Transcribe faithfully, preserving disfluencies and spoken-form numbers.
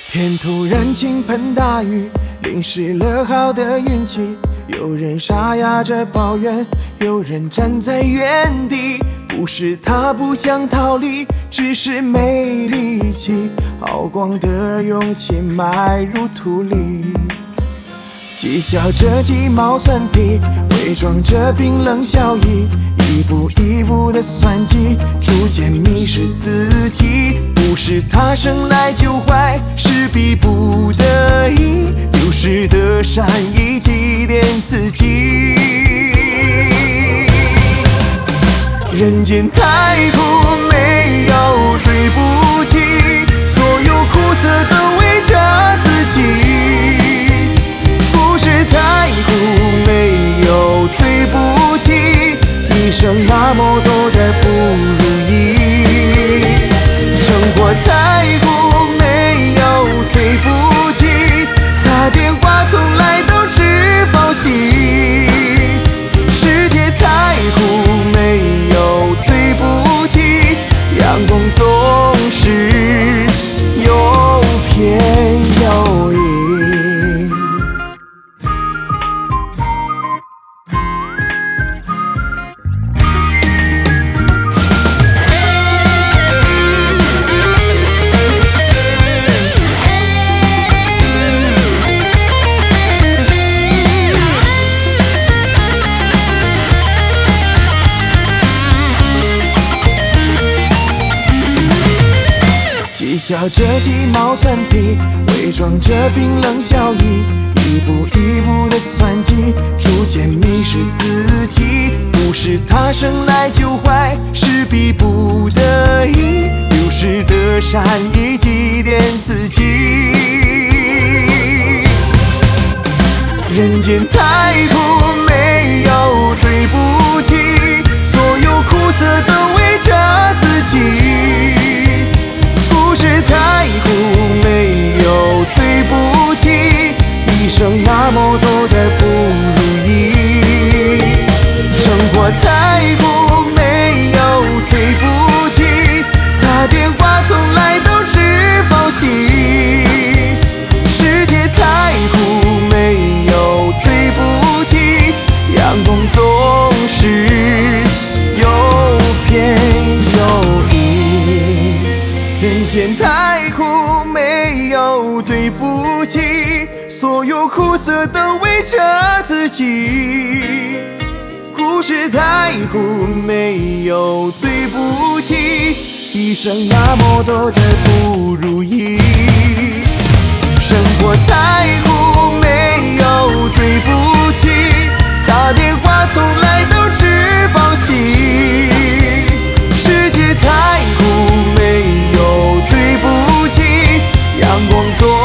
天突然倾盆大雨，淋湿了好的运气。有人沙哑着抱怨，有人站在原地。不是他不想逃离，只是没力气。耗光的勇气埋入土里，计较着鸡毛蒜皮，伪装着冰冷笑意。一步一步的算计，逐渐迷失自己。不是他生来就坏，是逼不得已。流逝的善意祭奠自己。人间太苦，没有对不起，所有苦涩都围着自己。不是太苦，没有对不起，一生那么多的不如意。生活太苦，没有对不起，打电话从来都只报喜。世界太苦，没有对不起，阳光总是有偏有倚。计较着鸡毛蒜皮，伪装着冰冷笑意。一步一步的算计，逐渐迷失自己。不是他生来就坏，是逼不得已。流逝的善意祭奠自己。人间太苦，没有对不起，所有苦涩都围着自己。不是太苦，没有对不起，一生那么多的不如意。生活太苦，没有对不起，打电话从来都只报喜。世界太苦，没有对不起，阳光总是有偏有倚。人间太苦，没有对不起，所有苦涩都围着自己。故事太苦，没有对不起，一生那么多的不如意。生活太苦，没有对不起，打电话从来都只报喜。世界太苦，没有对不起，阳光总